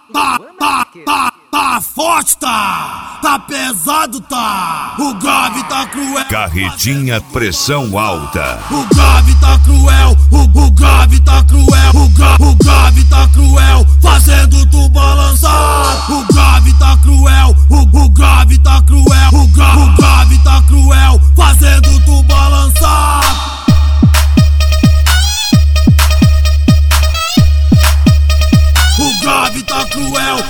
Tá forte, tá pesado, tá. O grave tá cruel. Carretinha pressão alta. O grave tá cruel, o grave tá cruel, o grave tá cruel, fazendo tu balançar. O grave tá cruel, o grave tá cruel, o grave tá cruel, fazendo tu balançar. O grave tá cruel.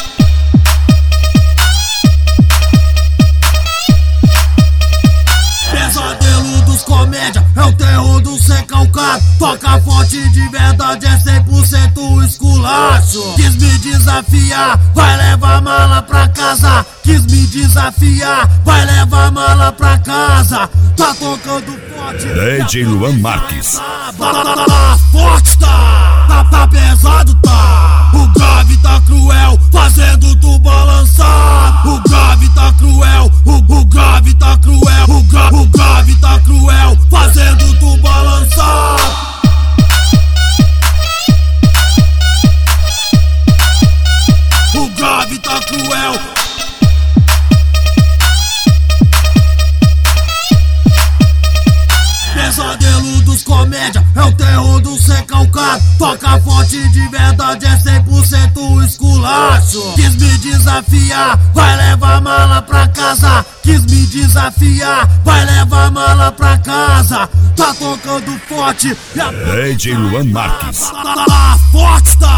Pesadelo dos comédia, é o terror do ser calcado. Toca forte de verdade, é 100% esculacho. Quis me desafiar, vai levar mala pra casa. Quis me desafiar, vai levar mala pra casa. Tá tocando forte, DJ Luan Marques. Tá forte, tá pesado, tá. O grave tá cruel, fazendo tu balançar. O grave tá cruel, o grave tá cruel, o grave tá cruel, fazendo tu balançar. O grave tá cruel. Pesadelo dos comédia, é o terror do ser calcado. Toca forte de verdade, é 100% esculacho. Quis me desafiar, vai levar mala pra casa. Quis me desafiar, vai levar mala pra casa. Tá tocando forte. DJ Luan Marques. Tá forte, tá.